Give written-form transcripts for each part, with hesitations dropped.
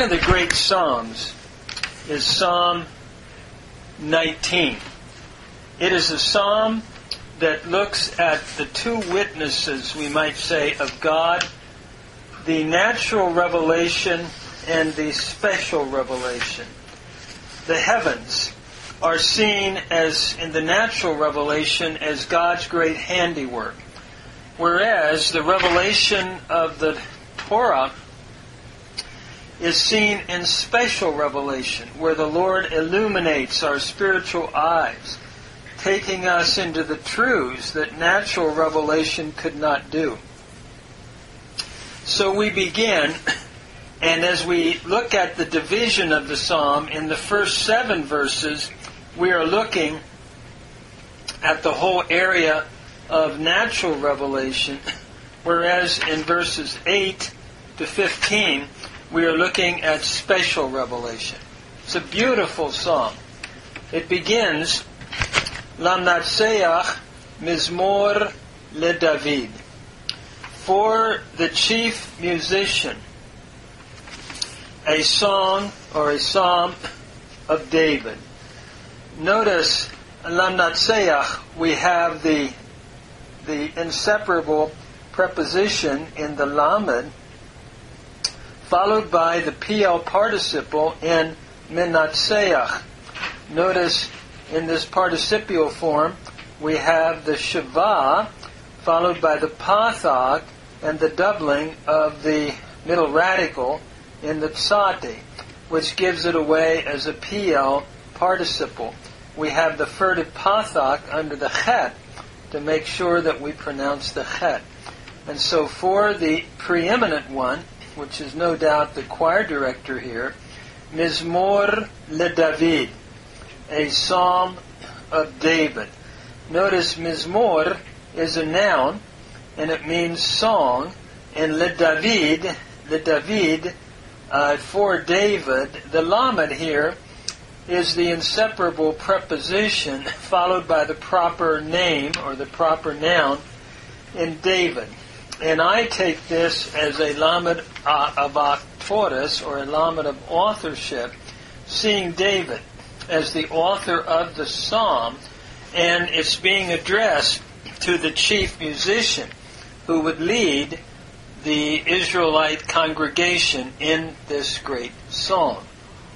of the great Psalms is Psalm 19. It is a psalm that looks at the two witnesses, we might say, of God, the natural revelation and the special revelation. The heavens are seen as, in the natural revelation, as God's great handiwork, whereas the revelation of the Torah is seen in special revelation, where the Lord illuminates our spiritual eyes, taking us into the truths that natural revelation could not do. So we begin, and as we look at the division of the psalm, in the first 7 verses, we are looking at the whole area of natural revelation, whereas in verses 8 to 15, we are looking at special revelation. It's a beautiful psalm. It begins, Lamnatseach Mizmor LeDavid, for the chief musician, a song or a psalm of David. Notice, Lamnatseach, we have the inseparable preposition in the Lamed, followed by the PL participle in Menatseach. Notice in this participial form, we have the Shava, followed by the Pathak, and the doubling of the middle radical in the Tsati, which gives it away as a PL participle. We have the furtive Pathak under the Chet to make sure that we pronounce the Chet. And so for the preeminent one, which is no doubt the choir director here, Mizmor LeDavid, a psalm of David. Notice Mizmor is a noun, and it means song, and LeDavid, for David, the Lamed here is the inseparable preposition followed by the proper name or the proper noun in David. And I take this as a Lamed of autoris, or a Lamed of authorship, seeing David as the author of the psalm, and it's being addressed to the chief musician who would lead the Israelite congregation in this great song.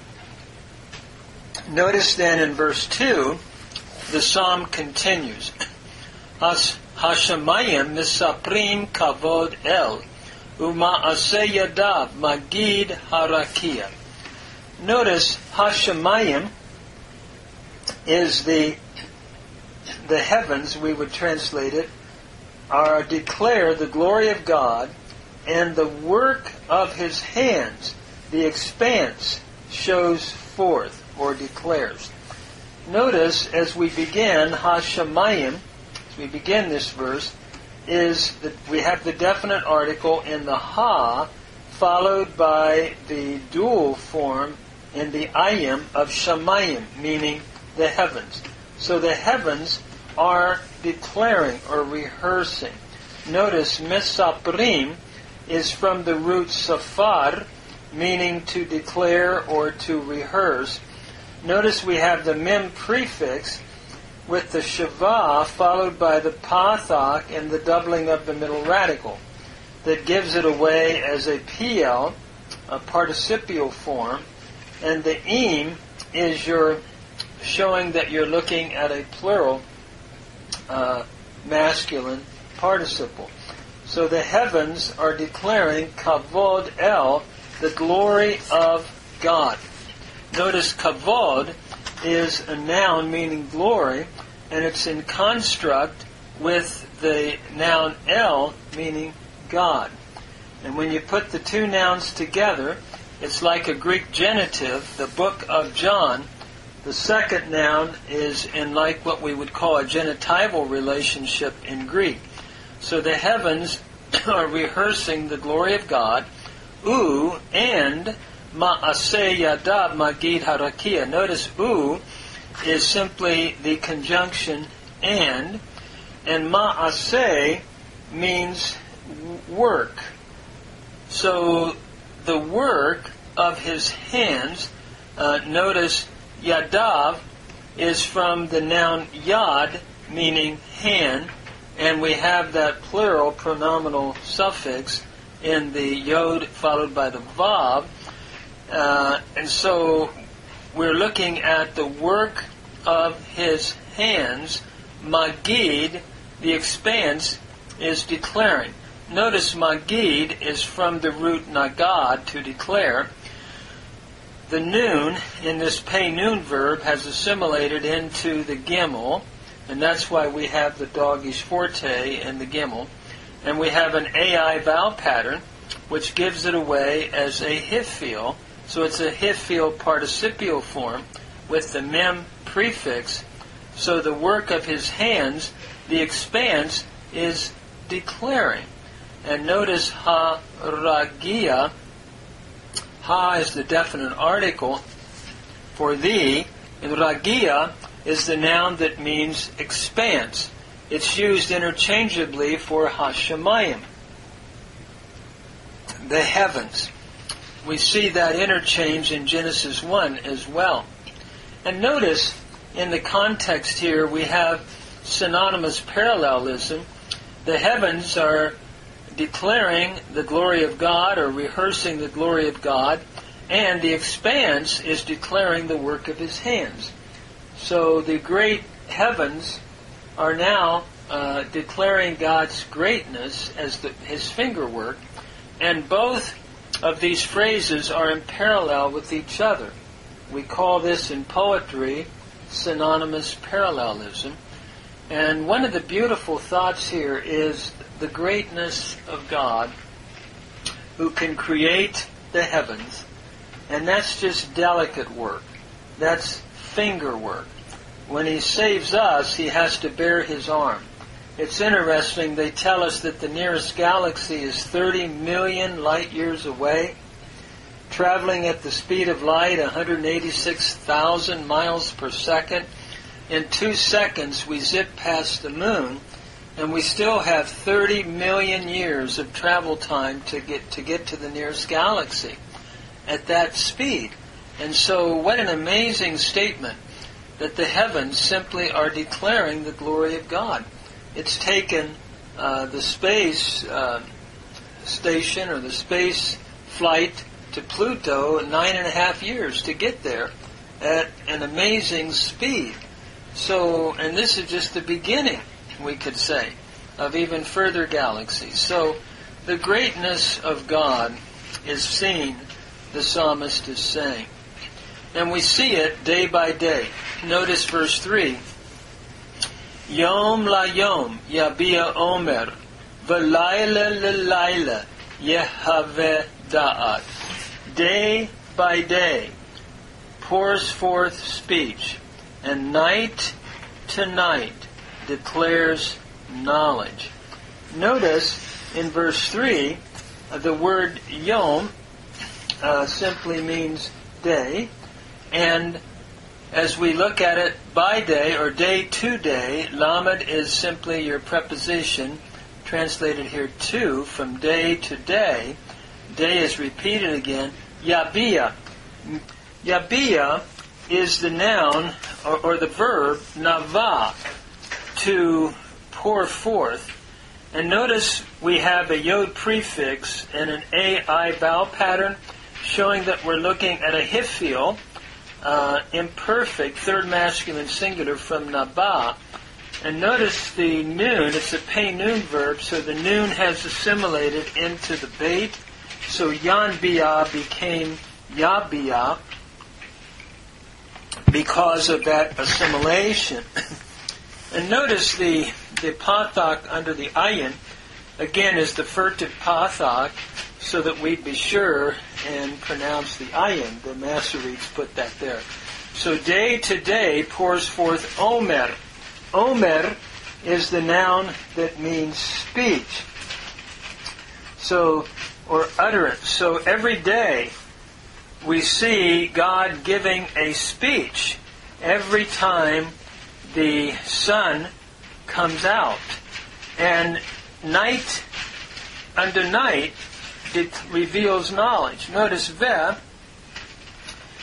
Notice then in verse 2, the psalm continues. Hashemayim misaprim kavod el, uma'aseh yadav magid harakia. Notice Hashemayim is the heavens, we would translate it, are declare the glory of God, and the work of His hands, the expanse, shows forth or declares. Notice as we begin Hashemayim, we begin this verse, is that we have the definite article in the Ha, followed by the dual form in the Ayim of Shamayim, meaning the heavens. So the heavens are declaring or rehearsing. Notice Mesaprim is from the root Safar, meaning to declare or to rehearse. Notice we have the Mem prefix with the Shava followed by the Pathak and the doubling of the middle radical that gives it away as a PL, a participial form, and the Im is your showing that you're looking at a plural masculine participle. So the heavens are declaring Kavod El, the glory of God. Notice Kavod is a noun meaning glory, and it's in construct with the noun El meaning God. And when you put the two nouns together, it's like a Greek genitive, the book of John. The second noun is in like what we would call a genitival relationship in Greek. So the heavens are rehearsing the glory of God, and Ma'aseh Yadav Magid Harakia. Notice is simply the conjunction and Ma'aseh means work. So the work of his hands. Notice Yadav is from the noun yad, meaning hand, and we have that plural pronominal suffix in the yod followed by the vav. And so we're looking at the work of his hands. Magid, the expanse, is declaring. Notice Magid is from the root nagad, to declare. The noon in this pay noon verb has assimilated into the gimel, and that's why we have the dogish forte in the gimel. And we have an ai vowel pattern, which gives it away as a hifil. So it's a hifil participial form with the mem prefix. So the work of his hands, the expanse, is declaring. And notice ha-ragia. Ha is the definite article for thee, and ragia is the noun that means expanse. It's used interchangeably for hashamayim, the heavens. We see that interchange in Genesis 1 as well. And notice, in the context here, we have synonymous parallelism. The heavens are declaring the glory of God, or rehearsing the glory of God, and the expanse is declaring the work of his hands. So the great heavens are now declaring God's greatness as his fingerwork, and both of these phrases are in parallel with each other. We call this in poetry synonymous parallelism. And one of the beautiful thoughts here is the greatness of God, who can create the heavens. And that's just delicate work. That's finger work. When he saves us, he has to bare his arm. It's interesting, they tell us that the nearest galaxy is 30 million light years away, traveling at the speed of light, 186,000 miles per second. In 2 seconds, we zip past the moon, and we still have 30 million years of travel time to get to the nearest galaxy at that speed. And so what an amazing statement that the heavens simply are declaring the glory of God. It's taken the space station or the space flight to Pluto 9.5 years to get there at an amazing speed. So, and this is just the beginning, we could say, of even further galaxies. So the greatness of God is seen, the psalmist is saying. And we see it day by day. Notice verse 3. Yom la yom yabia omer, v'layla l'layla yehaveh da'at. Day by day pours forth speech, and night to night declares knowledge. Notice in verse 3, the word yom simply means day, and as we look at it by day or day to day, lamed is simply your preposition, translated here to, from day to day. Day is repeated again. Yabia. Yabia is the noun or the verb nava, to pour forth. And notice we have a yod prefix and an ai vowel pattern, showing that we're looking at a hifil, imperfect, third masculine singular from naba. And notice the noon, it's a pay noon verb, so the noon has assimilated into the bait. So yanbia became yabia because of that assimilation. And notice the pathak under the ayin, again, is the furtive pathak, so that we'd be sure and pronounce the ayin. The Masoretes put that there. So day to day pours forth omer. Omer is the noun that means speech. So, or utterance. So every day we see God giving a speech every time the sun comes out. And night unto night it reveals knowledge. Notice Veh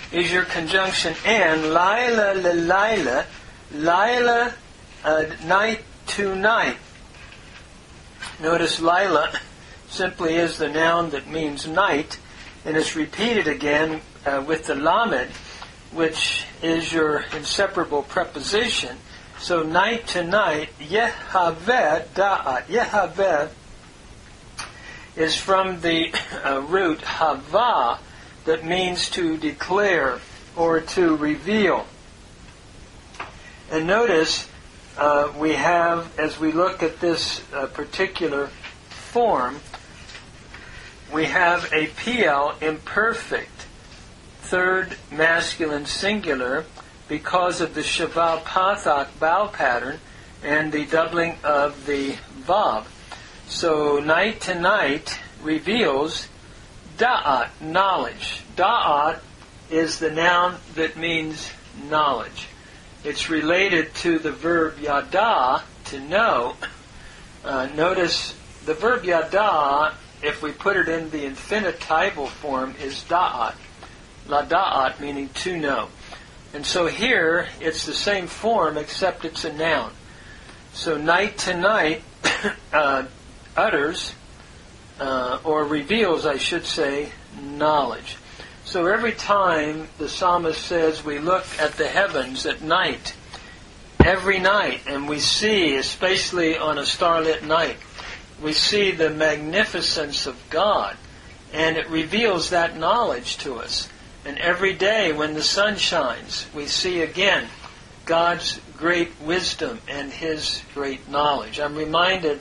is your conjunction and. Laila lelaila, laila, night to night. Notice Laila simply is the noun that means night, and it's repeated again with the lamed, which is your inseparable preposition. So night to night, yehaveh da'at. Yehaveh is from the root hava, that means to declare or to reveal. And notice we have, as we look at this particular form, we have a PL imperfect, third masculine singular, because of the Shaval Pathak vowel pattern and the doubling of the Vav. So night to night reveals da'at, knowledge. Da'at is the noun that means knowledge. It's related to the verb yada, to know. Notice the verb yada, if we put it in the infinitival form, is da'at. La da'at, meaning to know. And so here, it's the same form, except it's a noun. So night to night utters, or reveals, I should say, knowledge. So every time the psalmist says we look at the heavens at night, every night, and we see, especially on a starlit night, we see the magnificence of God, and it reveals that knowledge to us. And every day when the sun shines, we see again God's great wisdom and His great knowledge. I'm reminded,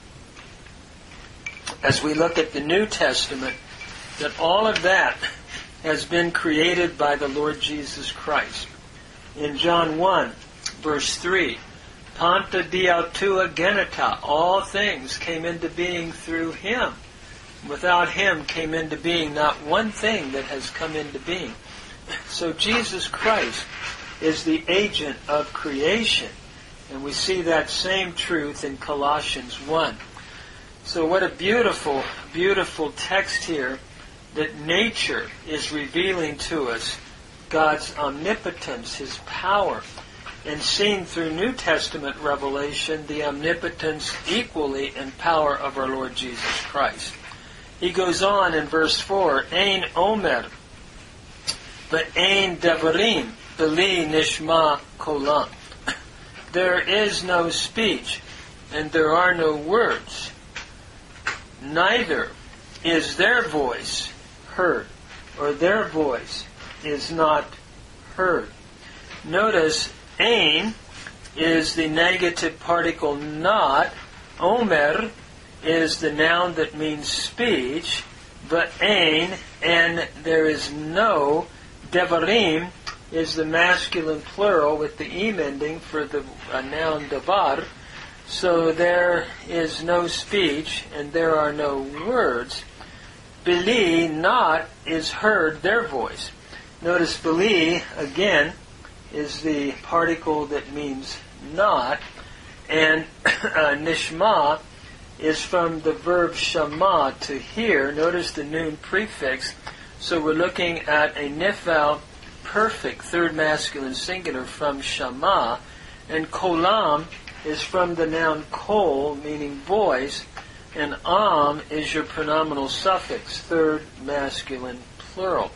as we look at the New Testament, that all of that has been created by the Lord Jesus Christ. In John 1, verse 3, Panta diautua genita, all things came into being through Him. Without Him came into being not one thing that has come into being. So Jesus Christ is the agent of creation. And we see that same truth in Colossians 1. So what a beautiful, beautiful text here, that nature is revealing to us God's omnipotence, His power, and seen through New Testament revelation the omnipotence equally and power of our Lord Jesus Christ. He goes on in verse 4, Ein omer, ve'ein devarim, beli nishma kolam. There is no speech, and there are no words. Neither is their voice heard, or their voice is not heard. Notice, ein is the negative particle not. Omer is the noun that means speech. Ve'ein, and there is no. Devarim is the masculine plural with the im ending for the noun davar. So there is no speech and there are no words. Beli, not, is heard, their voice. Notice beli, again, is the particle that means not. And nishma is from the verb shama, to hear. Notice the noon prefix. So we're looking at a nifal perfect, third masculine singular from shama. And kolam is from the noun kol, meaning voice. And am is your pronominal suffix, third masculine plural.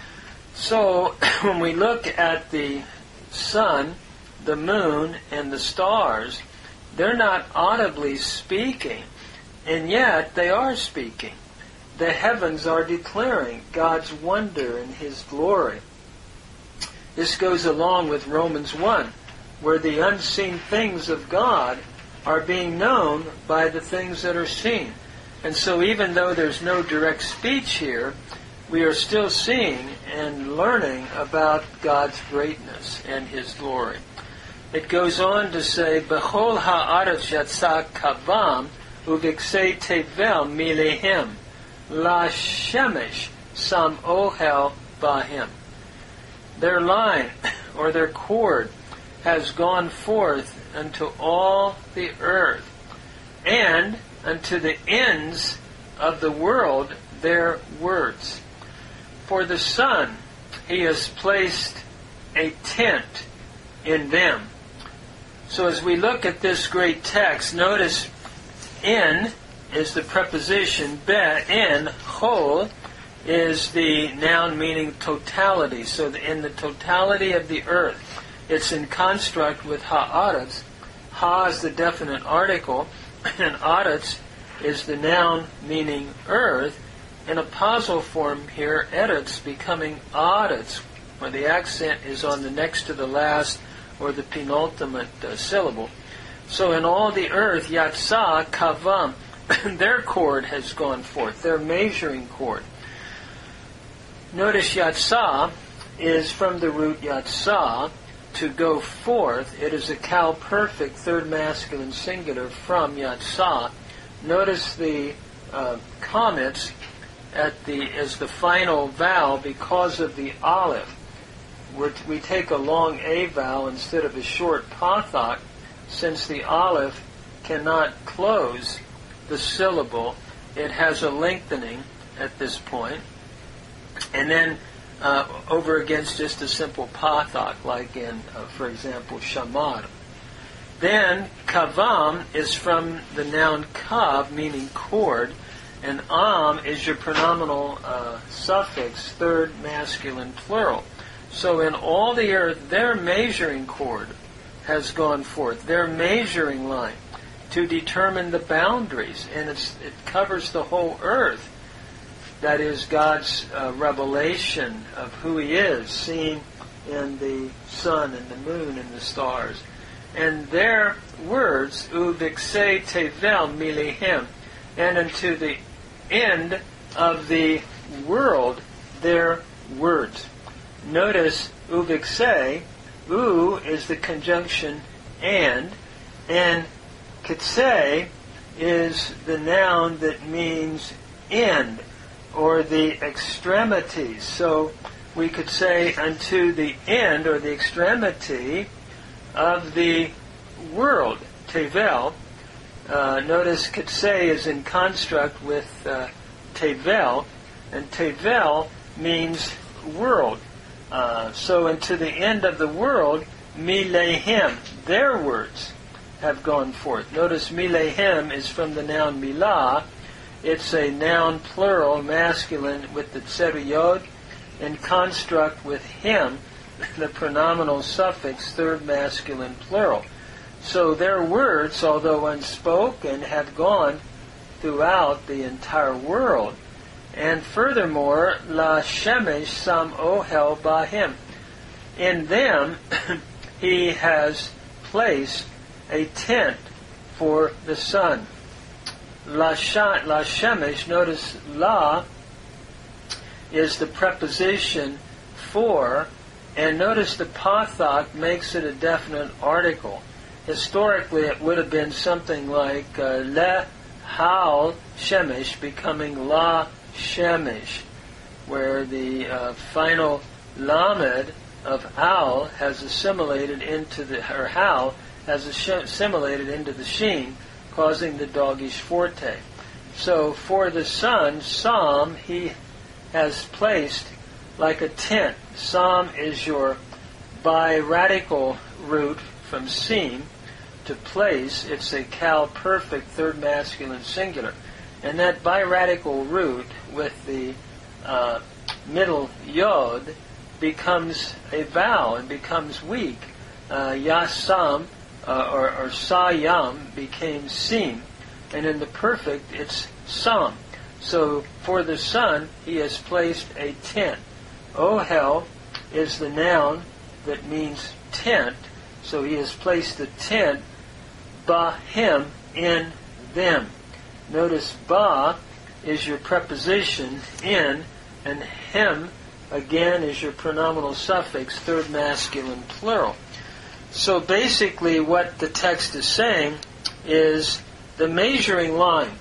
So when we look at the sun, the moon, and the stars, they're not audibly speaking, and yet they are speaking. The heavens are declaring God's wonder and His glory. This goes along with Romans 1, where the unseen things of God are being known by the things that are seen. And so even though there's no direct speech here, we are still seeing and learning about God's greatness and His glory. It goes on to say, Bechol ha'aretz yatsa kavam uviksei tevel milehem la shemesh sam ohel bahim. Their line, or their cord, has gone forth unto all the earth, and unto the ends of the world their words. For the sun He has placed a tent in them. So as we look at this great text, notice in is the preposition, in, whole, is the noun meaning totality. So in the totality of the earth, it's in construct with ha'aretz. Ha is the definite article, and aretz is the noun meaning earth. In a possel form here, eretz becoming aretz, where the accent is on the next to the last or the penultimate syllable. So in all the earth, yatsa, kavam, their cord has gone forth, their measuring cord. Notice yatsa is from the root yatsa, to go forth. It is a Cal perfect, third masculine singular from yatsa. Notice the comments as the final vowel because of the aleph. We take a long A vowel instead of a short pathak, since the aleph cannot close the syllable. It has a lengthening at this point. And then over against just a simple pathak, like in, for example, shamar. Then kavam is from the noun kav, meaning cord, and am is your pronominal suffix, third masculine plural. So in all the earth, their measuring cord has gone forth, their measuring line, to determine the boundaries, and it covers the whole earth. That is God's revelation of who He is, seen in the sun and the moon and the stars. And their words, uvikse tevel milihim, and unto the end of the world, their words. Notice uvikse, u is the conjunction and kitse is the noun that means end, or the extremities. So we could say unto the end, or the extremity of the world, tevel. Notice kitse is in construct with tevel, and tevel means world. So unto the end of the world, milehim, their words have gone forth. Notice milehim is from the noun milah. It's a noun plural, masculine, with the tzeru yod, in construct with him, the pronominal suffix, third masculine plural. So their words, although unspoken, have gone throughout the entire world. And furthermore, la shemesh sam ohel bahim. In them, He has placed a tent for the sun. La shemesh, notice la is the preposition for, and notice the pathak makes it a definite article. Historically, it would have been something like le hal shemesh becoming la shemesh, where the final lamed of al has assimilated into the, or hal has assimilated into the sheen, causing the dogish forte. So for the sun, sam, He has placed like a tent. Sam is your biradical root from sim, to place. It's a Cal perfect, third masculine singular. And that biradical root with the middle yod becomes a vowel and becomes weak. Yasam or sayam became sim, and in the perfect it's sam. So for the sun, He has placed a tent. Ohel is the noun that means tent, so He has placed the tent, bahim, in them. Notice ba is your preposition in, and him again is your pronominal suffix, third masculine plural. So basically what the text is saying is the measuring line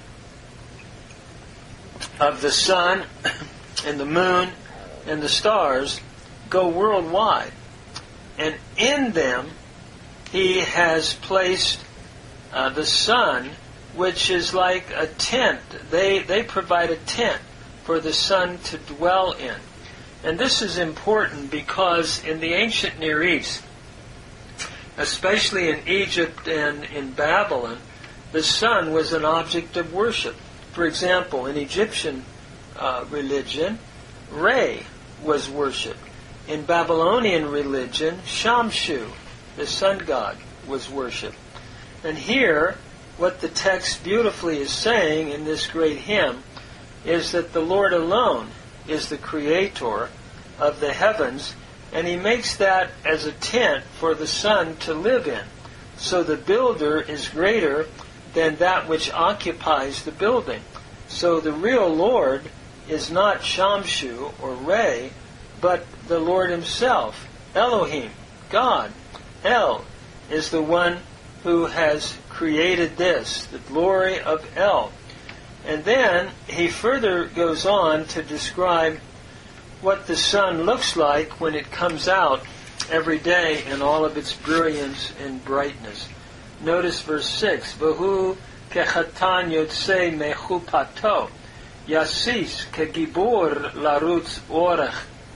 of the sun and the moon and the stars go worldwide. And in them He has placed the sun, which is like a tent. They provide a tent for the sun to dwell in. And this is important because in the ancient Near East, especially in Egypt and in Babylon, the sun was an object of worship. For example, in Egyptian religion, Re was worshipped. In Babylonian religion, Shamshu, the sun god, was worshipped. And here, what the text beautifully is saying in this great hymn is that the Lord alone is the creator of the heavens, and he makes that as a tent for the sun to live in. So the builder is greater than that which occupies the building. So the real Lord is not Shamshu or Re, but the Lord himself, Elohim, God. El is the one who has created this, the glory of El. And then he further goes on to describe what the sun looks like when it comes out every day in all of its brilliance and brightness. Notice verse 6, Vahu kechatan yotse mechupato, yasis kegibur larutz orach,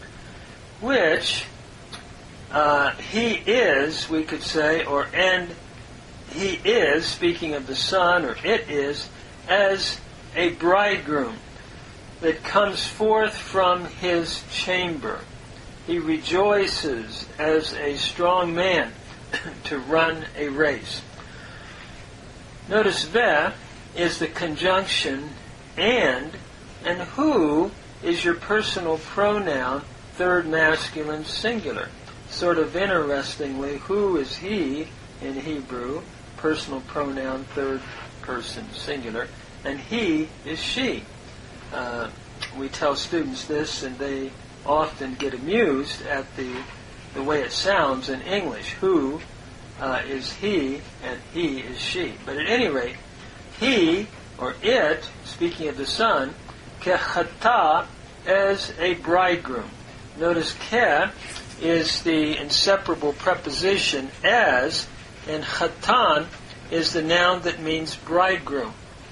which he is, we could say, and he is, speaking of the sun, or it is, as a bridegroom that comes forth from his chamber. He rejoices as a strong man to run a race. Notice ve is the conjunction and who is your personal pronoun, third masculine singular. Sort of interestingly, who is he in Hebrew, personal pronoun, third person singular, and he is she. We tell students this, and they often get amused at the way it sounds in English. Who is he, and he is she. But at any rate, he, or it, speaking of the sun, kechata, as a bridegroom. Notice ke is the inseparable preposition as, and chatan is the noun that means bridegroom.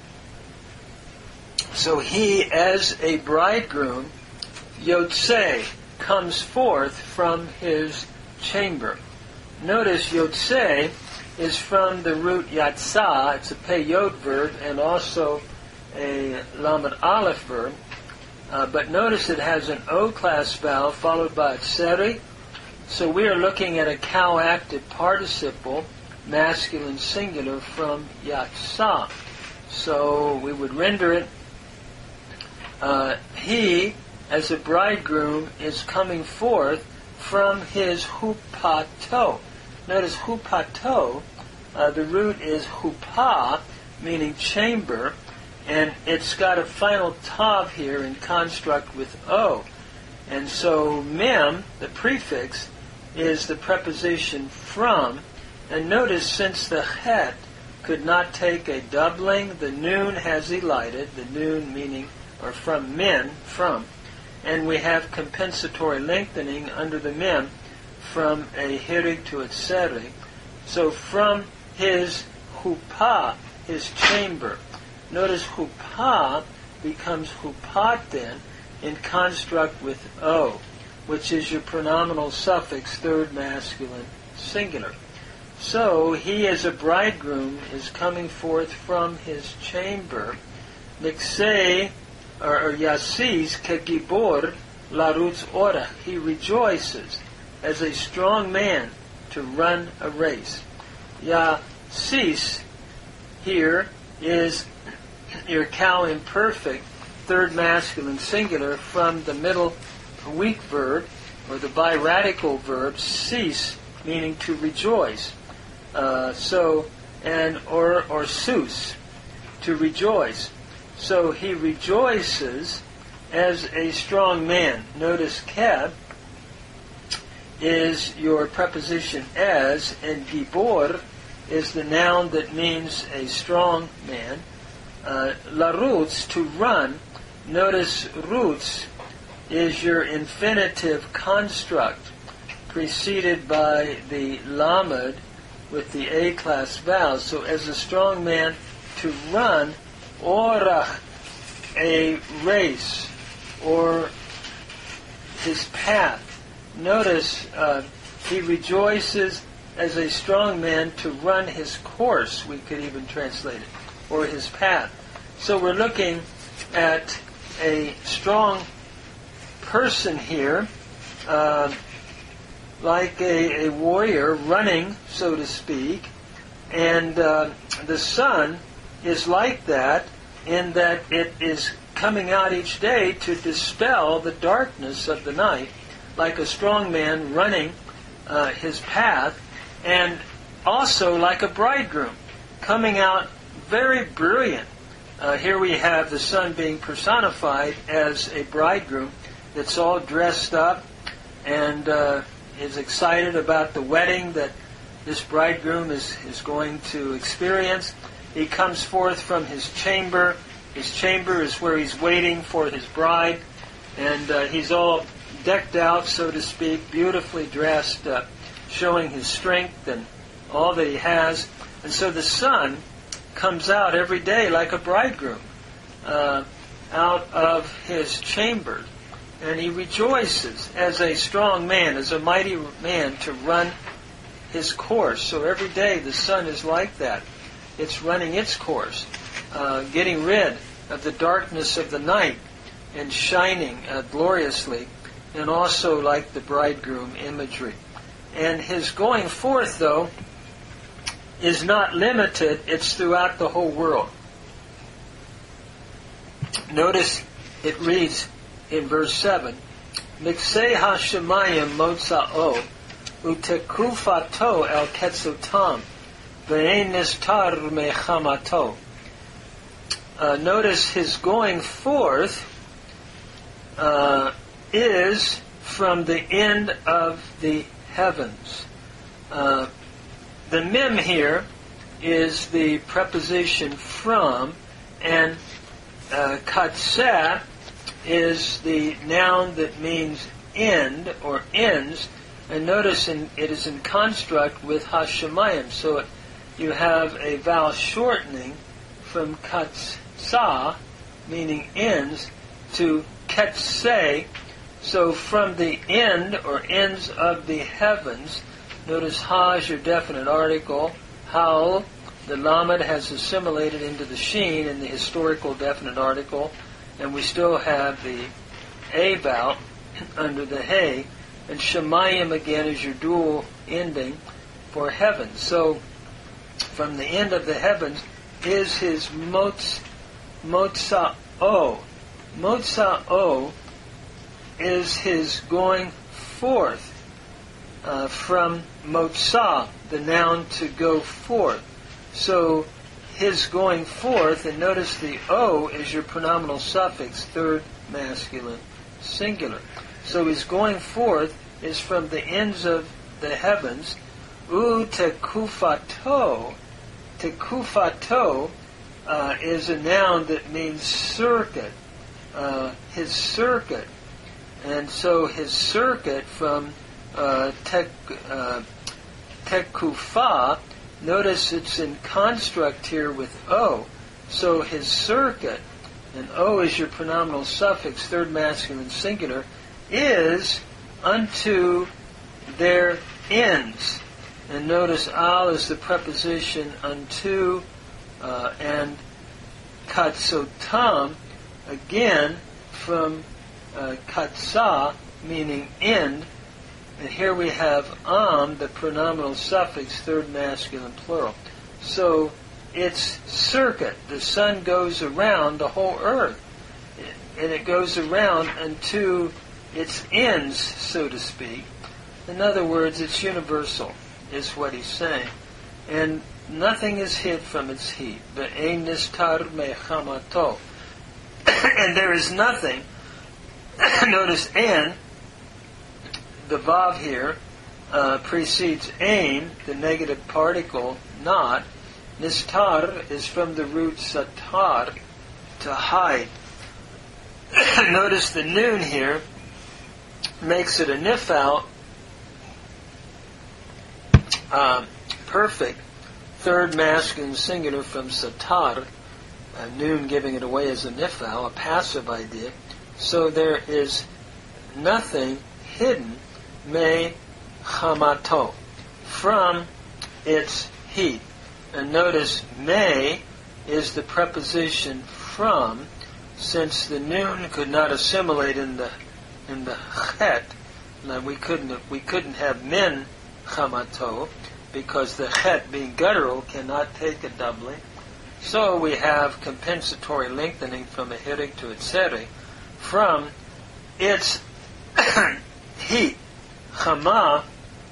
So he, as a bridegroom, yotse, comes forth from his chamber. Notice yotse is from the root yatsa. It's a pei-yod verb and also a lamed aleph verb. But notice it has an O-class vowel followed by a tseri. So we are looking at a cow-active participle, masculine singular, from yatsa. So we would render it, he, as a bridegroom, is coming forth from his hupato. Notice hupato, the root is hupa, meaning chamber, and it's got a final tav here in construct with o. And so mem, the prefix, is the preposition from. And notice, since the het could not take a doubling, the noon has elided, the noon meaning, or from men, from. And we have compensatory lengthening under the mem from a hirig to a tseri. So from his hupa, his chamber. Notice hupa becomes hupat then in construct with o, which is your pronominal suffix, third masculine singular. So he, as a bridegroom, is coming forth from his chamber. Miksei, or yasis kegibor larutz orach. He rejoices as a strong man to run a race. Yasis here is your cow imperfect, third masculine singular, from the middle weak verb, or the biradical verb, sis, meaning to rejoice. Or sus, to rejoice. So he rejoices as a strong man. Notice keb is your preposition as, and gibor is the noun that means a strong man. Larutz, to run. Notice roots is your infinitive construct preceded by the lamed with the A-class vowel. So as a strong man, to run, orach, a race, or his path. Notice he rejoices as a strong man to run his course, we could even translate it, or his path. So we're looking at a strong person here, like a warrior running, so to speak, and the sun is like that in that it is coming out each day to dispel the darkness of the night, like a strong man running his path, and also like a bridegroom coming out very brilliant. Here we have the sun being personified as a bridegroom that's all dressed up and is excited about the wedding that this bridegroom is going to experience. He comes forth from his chamber. His chamber is where he's waiting for his bride, and he's all decked out, so to speak, beautifully dressed, showing his strength and all that he has. And so the sun comes out every day like a bridegroom out of his chamber, and he rejoices as a strong man, as a mighty man to run his course. So every day the sun is like that. It's running its course, getting rid of the darkness of the night and shining gloriously, and also like the bridegroom imagery. And his going forth, though, is not limited. It's throughout the whole world. Notice it reads in verse 7, Miksei hashemayim motza'o utekufato el ketzutam ve'ein nistar mechamato. Notice his going forth is from the end of the heavens. The mem here is the preposition from, and katseh is the noun that means end or ends, and notice it is in construct with hashemayim, so you have a vowel shortening from katsah, meaning ends, to ketseh. So from the end or ends of the heavens, notice ha is your definite article. Hal, the lamed has assimilated into the sheen in the historical definite article, and we still have the a vowel under the hey, and shemayim again is your dual ending for heaven. So from the end of the heavens is his motza'o. Motza'o is his going forth from motzah, the noun to go forth. So his going forth, and notice the o is your pronominal suffix, third masculine singular. So his going forth is from the ends of the heavens. Tekufato. Tekufato is a noun that means circuit. His circuit. And so his circuit from tekufa, notice it's in construct here with o. So his circuit, and o is your pronominal suffix, third masculine singular, is unto their ends. And notice al is the preposition unto, and katsotam, again, from katsah, meaning end, and here we have the pronominal suffix, third masculine plural. So it's circuit. The sun goes around the whole earth, and it goes around unto its ends, so to speak. In other words, it's universal, is what he's saying. And nothing is hid from its heat. Ve'ein nistar mechamato. And there is nothing. Notice an, the vav here, precedes ain, the negative particle, not. Nistar is from the root satar, to hide. Notice the noon here makes it a nifal, perfect, third masculine singular from satar, noon giving it away as a nifal, a passive idea. So there is nothing hidden me chamato, from its heat. And notice me is the preposition from, since the noon could not assimilate in the chet. Now we couldn't have min chamato, because the chet, being guttural, cannot take a doubling. So we have compensatory lengthening from a hirig to a tzeri, from its heat. Chama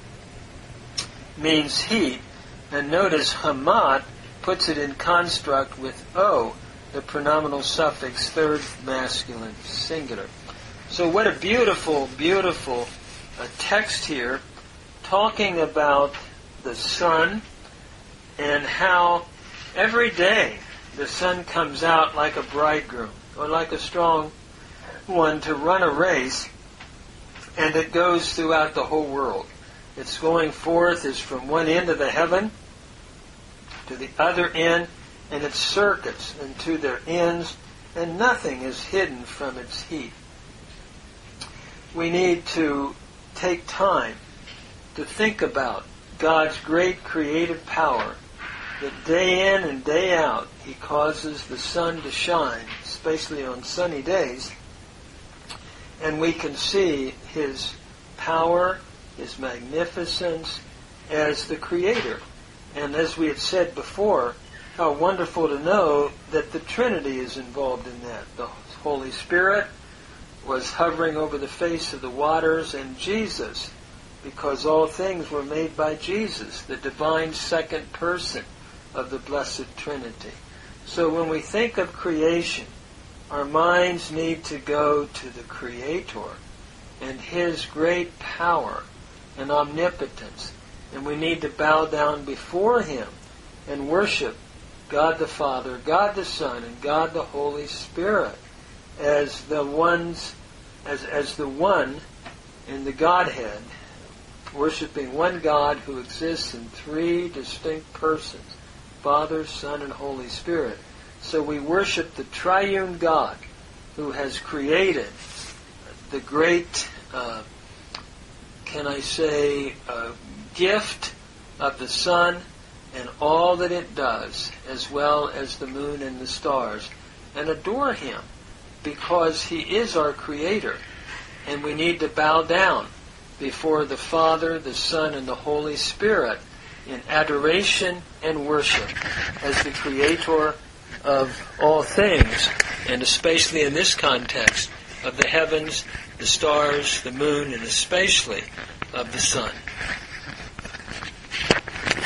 means heat, and notice Hamat puts it in construct with O, the pronominal suffix, third masculine singular. So what a beautiful, beautiful text here, talking about the sun and how every day the sun comes out like a bridegroom or like a strong one to run a race, and it goes throughout the whole world. Its going forth is from one end of the heaven to the other end, and its circuits and to their ends, and nothing is hidden from its heat. We need to take time to think about God's great creative power, that day in and day out He causes the sun to shine, especially on sunny days, and we can see His power, His magnificence as the Creator. And as we had said before, how wonderful to know that the Trinity is involved in that. The Holy Spirit was hovering over the face of the waters, and Jesus, because all things were made by Jesus, the divine second person of the Blessed Trinity. So when we think of creation, our minds need to go to the Creator and His great power and omnipotence. And we need to bow down before Him and worship God the Father, God the Son, and God the Holy Spirit as the ones, as the one in the Godhead, worshiping one God who exists in three distinct persons, Father, Son, and Holy Spirit. So we worship the triune God who has created the great, gift of the sun and all that it does, as well as the moon and the stars, and adore Him, because He is our Creator, and we need to bow down before the Father, the Son, and the Holy Spirit in adoration and worship as the Creator of all things, and especially in this context of the heavens, the stars, the moon, and especially of the sun.